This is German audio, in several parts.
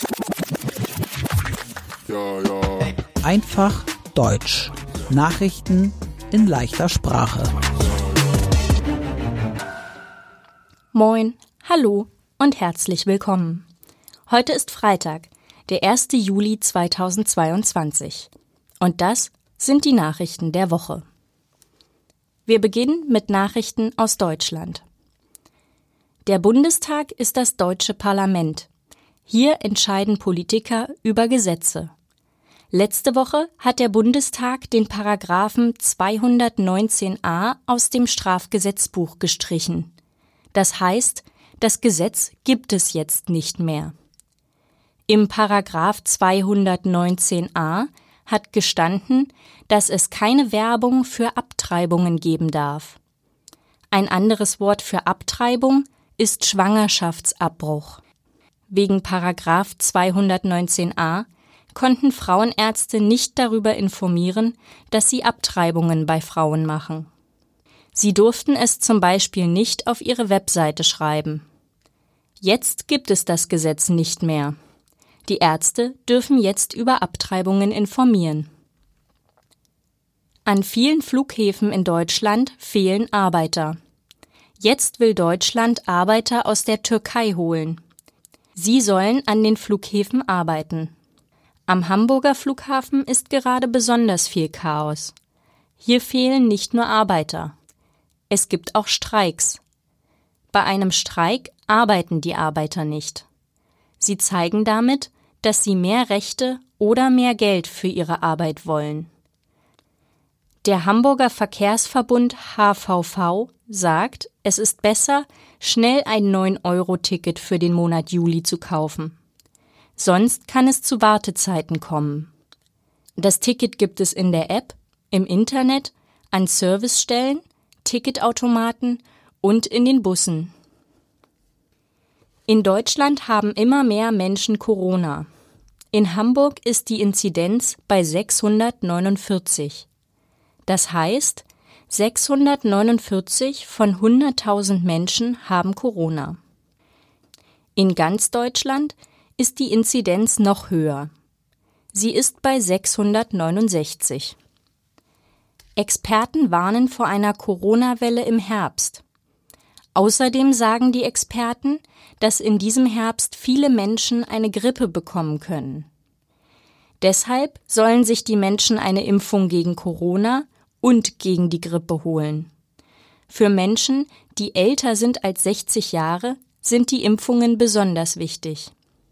Einfach Deutsch. Nachrichten in leichter Sprache. Moin, hallo und herzlich willkommen. Heute ist Freitag, der 1. Juli 2022. Und das sind die Nachrichten der Woche. Wir beginnen mit Nachrichten aus Deutschland. Der Bundestag ist das deutsche Parlament. Hier entscheiden Politiker über Gesetze. Letzte Woche hat der Bundestag den Paragraphen 219a aus dem Strafgesetzbuch gestrichen. Das heißt, das Gesetz gibt es jetzt nicht mehr. Im Paragraph 219a hat gestanden, dass es keine Werbung für Abtreibungen geben darf. Ein anderes Wort für Abtreibung ist Schwangerschaftsabbruch. Wegen Paragraph 219a konnten Frauenärzte nicht darüber informieren, dass sie Abtreibungen bei Frauen machen. Sie durften es zum Beispiel nicht auf ihre Webseite schreiben. Jetzt gibt es das Gesetz nicht mehr. Die Ärzte dürfen jetzt über Abtreibungen informieren. An vielen Flughäfen in Deutschland fehlen Arbeiter. Jetzt will Deutschland Arbeiter aus der Türkei holen. Sie sollen an den Flughäfen arbeiten. Am Hamburger Flughafen ist gerade besonders viel Chaos. Hier fehlen nicht nur Arbeiter. Es gibt auch Streiks. Bei einem Streik arbeiten die Arbeiter nicht. Sie zeigen damit, dass sie mehr Rechte oder mehr Geld für ihre Arbeit wollen. Der Hamburger Verkehrsverbund HVV sagt, es ist besser, schnell ein 9-Euro-Ticket für den Monat Juli zu kaufen. Sonst kann es zu Wartezeiten kommen. Das Ticket gibt es in der App, im Internet, an Servicestellen, Ticketautomaten und in den Bussen. In Deutschland haben immer mehr Menschen Corona. In Hamburg ist die Inzidenz bei 649. Das heißt, 649 von 100.000 Menschen haben Corona. In ganz Deutschland ist die Inzidenz noch höher. Sie ist bei 669. Experten warnen vor einer Corona-Welle im Herbst. Außerdem sagen die Experten, dass in diesem Herbst viele Menschen eine Grippe bekommen können. Deshalb sollen sich die Menschen eine Impfung gegen Corona und gegen die Grippe holen. Für Menschen, die älter sind als 60 Jahre, sind die Impfungen besonders wichtig.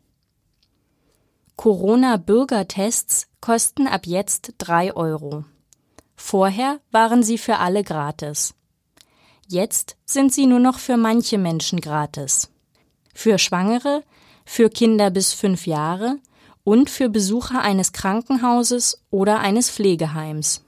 Corona-Bürgertests kosten ab jetzt 3 Euro. Vorher waren sie für alle gratis. Jetzt sind sie nur noch für manche Menschen gratis. Für Schwangere, für Kinder bis 5 Jahre und für Besucher eines Krankenhauses oder eines Pflegeheims.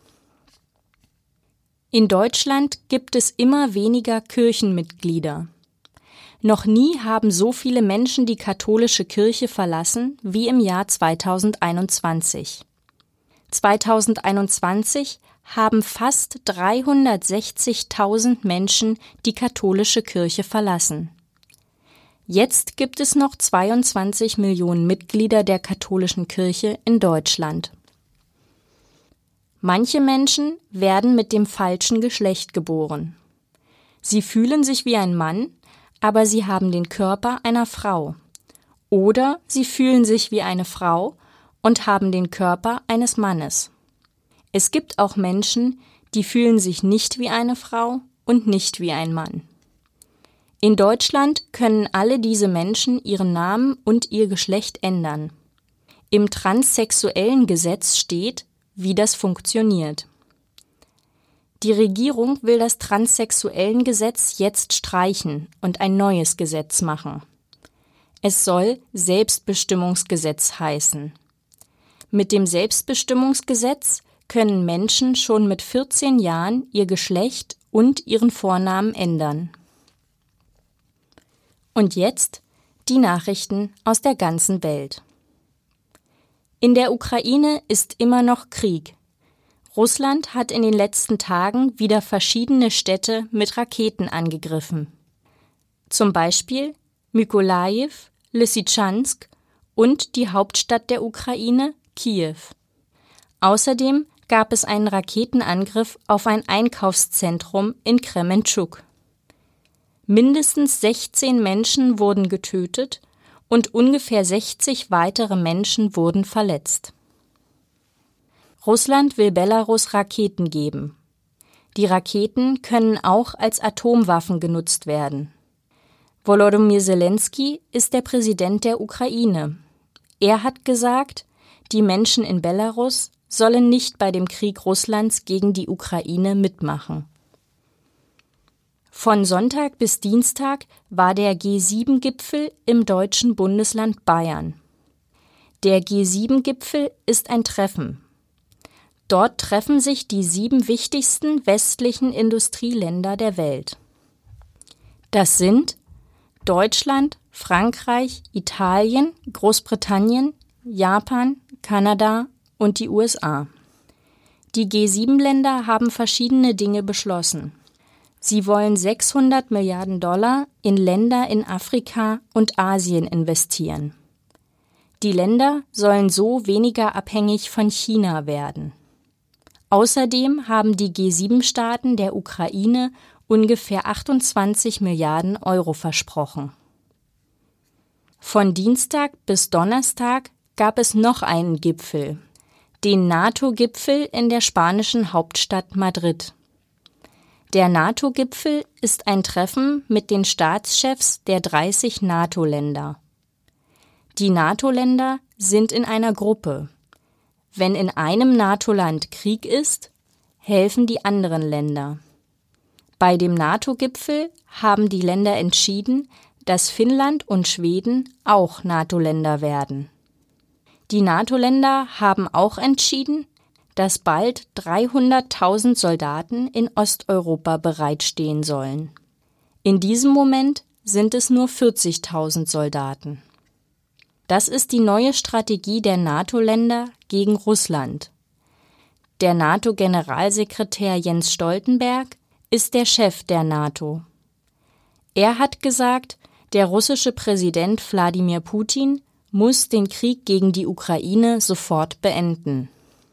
In Deutschland gibt es immer weniger Kirchenmitglieder. Noch nie haben so viele Menschen die katholische Kirche verlassen wie im Jahr 2021. 2021 haben fast 360.000 Menschen die katholische Kirche verlassen. Jetzt gibt es noch 22 Millionen Mitglieder der katholischen Kirche in Deutschland. Manche Menschen werden mit dem falschen Geschlecht geboren. Sie fühlen sich wie ein Mann, aber sie haben den Körper einer Frau. Oder sie fühlen sich wie eine Frau und haben den Körper eines Mannes. Es gibt auch Menschen, die fühlen sich nicht wie eine Frau und nicht wie ein Mann. In Deutschland können alle diese Menschen ihren Namen und ihr Geschlecht ändern. Im transsexuellen Gesetz steht, wie das funktioniert. Die Regierung will das transsexuellen Gesetz jetzt streichen und ein neues Gesetz machen. Es soll Selbstbestimmungsgesetz heißen. Mit dem Selbstbestimmungsgesetz können Menschen schon mit 14 Jahren ihr Geschlecht und ihren Vornamen ändern. Und jetzt die Nachrichten aus der ganzen Welt. In der Ukraine ist immer noch Krieg. Russland hat in den letzten Tagen wieder verschiedene Städte mit Raketen angegriffen. Zum Beispiel Mykolajiw, Lysychansk und die Hauptstadt der Ukraine, Kiew. Außerdem gab es einen Raketenangriff auf ein Einkaufszentrum in Krementschuk. Mindestens 16 Menschen wurden getötet und ungefähr 60 weitere Menschen wurden verletzt. Russland will Belarus Raketen geben. Die Raketen können auch als Atomwaffen genutzt werden. Volodymyr Zelensky ist der Präsident der Ukraine. Er hat gesagt, die Menschen in Belarus sollen nicht bei dem Krieg Russlands gegen die Ukraine mitmachen. Von Sonntag bis Dienstag war der G7-Gipfel im deutschen Bundesland Bayern. Der G7-Gipfel ist ein Treffen. Dort treffen sich die 7 wichtigsten westlichen Industrieländer der Welt. Das sind Deutschland, Frankreich, Italien, Großbritannien, Japan, Kanada und die USA. Die G7-Länder haben verschiedene Dinge beschlossen. Sie wollen $600 Milliarden in Länder in Afrika und Asien investieren. Die Länder sollen so weniger abhängig von China werden. Außerdem haben die G7-Staaten der Ukraine ungefähr 28 Milliarden Euro versprochen. Von Dienstag bis Donnerstag gab es noch einen Gipfel, den NATO-Gipfel in der spanischen Hauptstadt Madrid. Der NATO-Gipfel ist ein Treffen mit den Staatschefs der 30 NATO-Länder. Die NATO-Länder sind in einer Gruppe. Wenn in einem NATO-Land Krieg ist, helfen die anderen Länder. Bei dem NATO-Gipfel haben die Länder entschieden, dass Finnland und Schweden auch NATO-Länder werden. Die NATO-Länder haben auch entschieden, dass bald 300.000 Soldaten in Osteuropa bereitstehen sollen. In diesem Moment sind es nur 40.000 Soldaten. Das ist die neue Strategie der NATO-Länder gegen Russland. Der NATO-Generalsekretär Jens Stoltenberg ist der Chef der NATO. Er hat gesagt, der russische Präsident Wladimir Putin muss den Krieg gegen die Ukraine sofort beenden.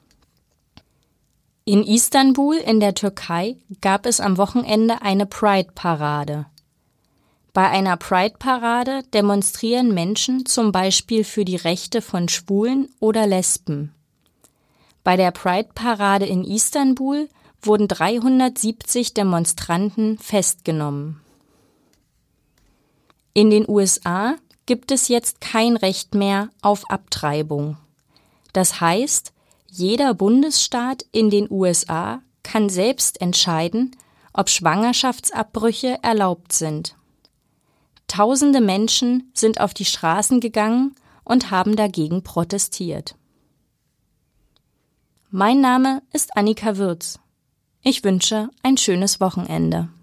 In Istanbul in der Türkei gab es am Wochenende eine Pride-Parade. Bei einer Pride-Parade demonstrieren Menschen zum Beispiel für die Rechte von Schwulen oder Lesben. Bei der Pride-Parade in Istanbul wurden 370 Demonstranten festgenommen. In den USA gibt es jetzt kein Recht mehr auf Abtreibung. Das heißt, jeder Bundesstaat in den USA kann selbst entscheiden, ob Schwangerschaftsabbrüche erlaubt sind. Tausende Menschen sind auf die Straßen gegangen und haben dagegen protestiert. Mein Name ist Annika Würz. Ich wünsche ein schönes Wochenende.